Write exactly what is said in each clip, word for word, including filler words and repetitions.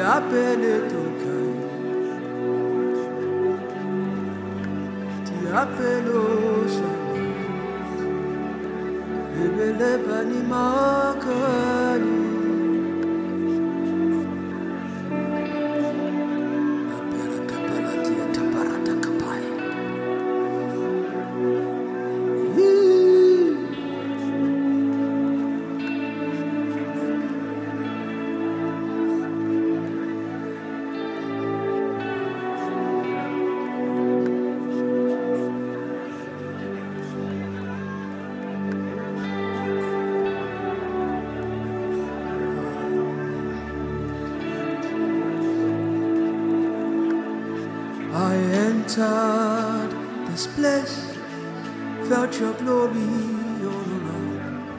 apele tokai, ti apelo shani, ebele bani makani. I entered this place, felt your glory all around.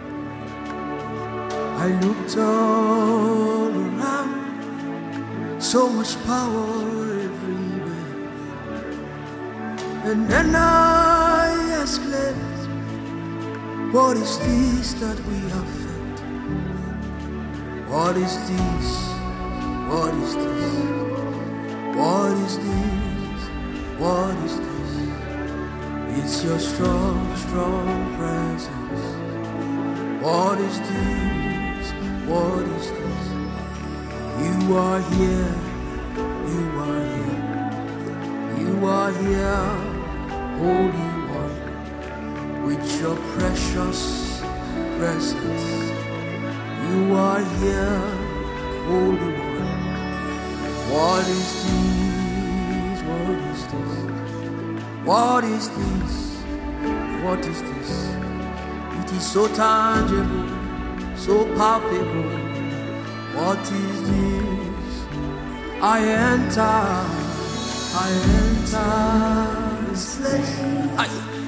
I looked all around, so much power everywhere. And then I exclaimed, what is this that we have felt? What is this? What is this? What is this? What is this? It's your strong, strong presence. What is this? What is this? You are here. You are here. You are here, Holy One, with your precious presence. You are here, Holy One. What is this? What is this? What is this? What is this? It is so tangible, so palpable. What is this? I enter, I enter this place. I,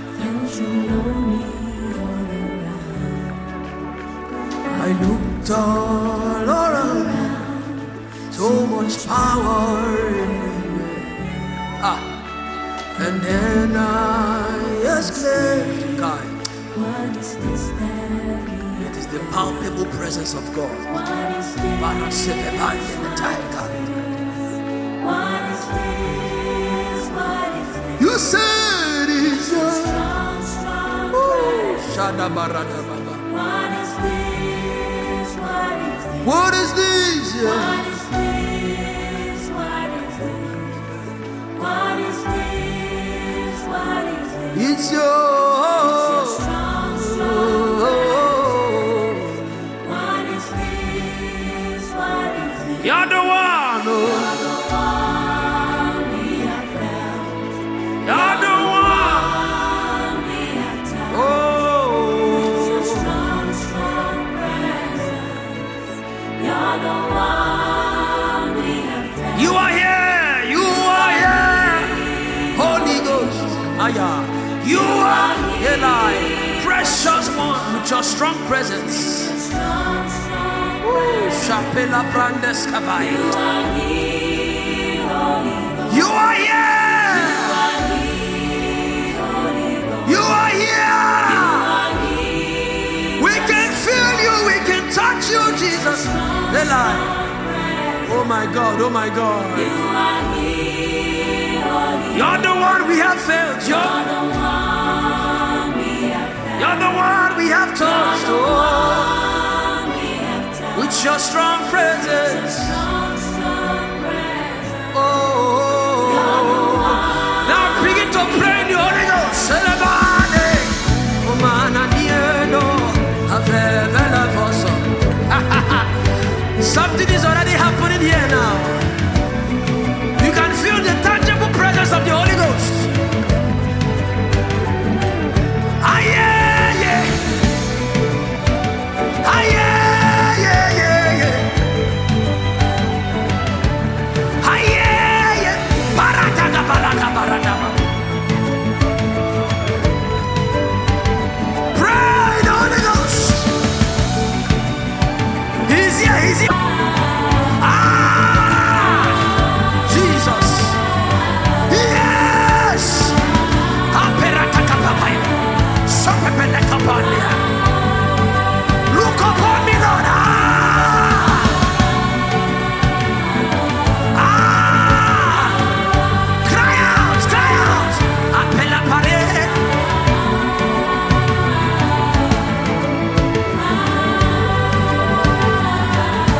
I looked all around, so much power in me. Ah, and then I exclaimed, God, what is this that it is the palpable presence of God. What is this? What is this? What is this? You said it's a strong, strong Shada Barada Baba. What is this? What is this? What is this? Yeah. What is this? What is this? What is this? What is this? It's your, it's your strong, strong presence. What is this? What is this? You're the one, oh. You're the one we have felt. You're the one we have touched. Oh. It's your strong, strong presence. You're the one we have felt. You are here. You are here. Holy Ghost. Aya. You are Eli, precious one, with your strong presence. Chapela Brandes Kavai. You are here. You are here. We can feel you. We can touch you, Jesus. Eli. Oh my God. Oh my God. You're the one we have failed. You're the one we have failed. You're the one we have touched. Oh, with your strong presence. Oh, now begin to pray in the Holy Ghost. Oh man, I something is already happening here now. You can feel the tangible presence of the Holy Ghost. Ah, yeah, yeah. Ah, yeah, yeah, yeah, yeah.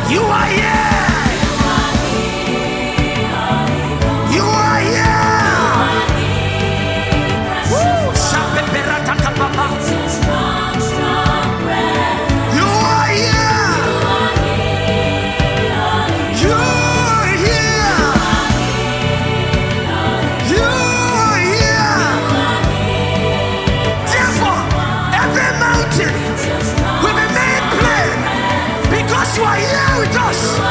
You are here. You are here. Woo! Shapeperataka-papa. You are here. You are here. You are here. Therefore, every mountain will be made plain because you are here with us.